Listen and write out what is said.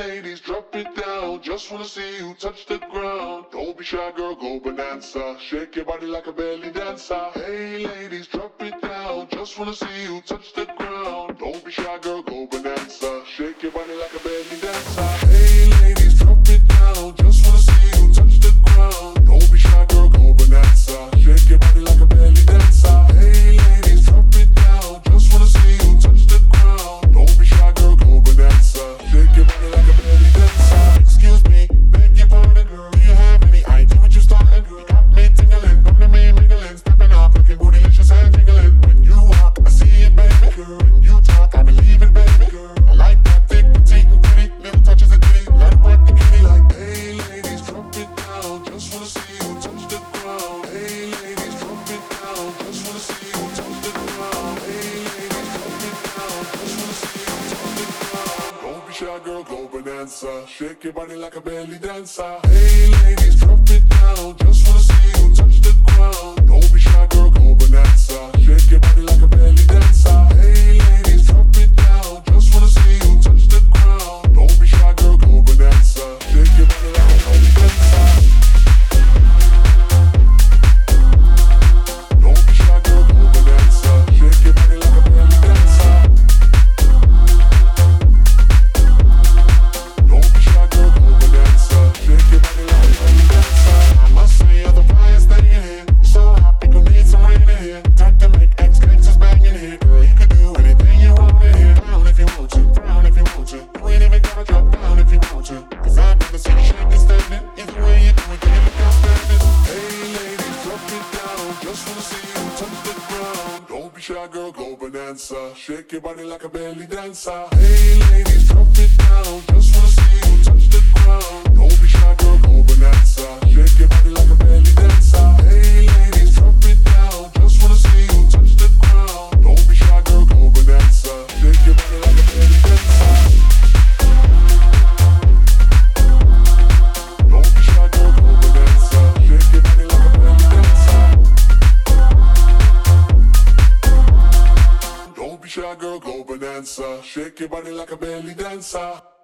ladies, drop it down. Just wanna see you touch the ground. Don't be shy, girl, go bonanza. Shake your body like a belly dancer. Hey, ladies, drop it down. Just wanna see you touch the ground. Don't be shy, girl, go bonanza. Shake your body like a belly dancer. Hey, ladies, drop it down. Just wanna see you touch the ground. Don't be shy, girl, go bonanza. Shake your body like a belly dancer. Hey, ladies, drop it down. Just wanna see you touch the ground. Don't be shy, girl, go bonanza. Shake your body like a belly dancer. Excuse me, beg your pardon, girl. Do you have any idea what you starting, girl? You got me tingling, come to me mingling, stepping off, looking bootylicious and jingling. When you walk, I see it, baby, girl. When you talk, I believe it, baby, girl. I like that thick, petite, and pretty, little touches of ditty. Let it work the kitty like, hey, ladies, drop it down. Just wanna see you touch the ground. Hey, ladies, drop it down. Just wanna see you touch the ground. Hey, ladies, drop it down. Just wanna see you touch the ground. Don't be shy, girl, go bonanza. Shake your body like a belly dancer. Hey, ladies, drop it down. Just wanna see you touch the ground. Don't be shy, girl, go bonanza. Shake your body like a belly dancer. Hey, ladies, drop it down. Just wanna see you touch the ground. Don't be shy, girl, go bonanza. Shake your body like a belly dancer. Don't be shy, girl, go bonanza. Shake your body like a belly dancer. Don't be shy, girl, go bonanza. Shake your body like a belly dancer. I must say you're the finest thing in here. You're so hot, people need some rain in here. Time to make ex-gangsters bang in here. Girl, you could do anything you want in here. Down if you want to, down if you want to. You ain't even gotta drop down if you want to. Cause I've never seen you shaking standing. Either way you do it, can you look outstanding? Hey ladies, drop it down. Just wanna see you touch the ground. Don't be shy, girl, go bonanza. Shake your body like a belly dancer. Hey ladies, drop it down. Just wanna see you touch the ground. Don't be shy, girl, go bonanza. Shake your body like a belly dancer. Hey ladies, drop it down. Just wanna see you touch the ground. Don't be shy, girl, go bonanza. Shake your body like a belly dancer. Don't be shy, girl, go bonanza. Shake your body like a belly dancer. Don't be shy, girl, go bonanza. Shake your body like a belly dancer.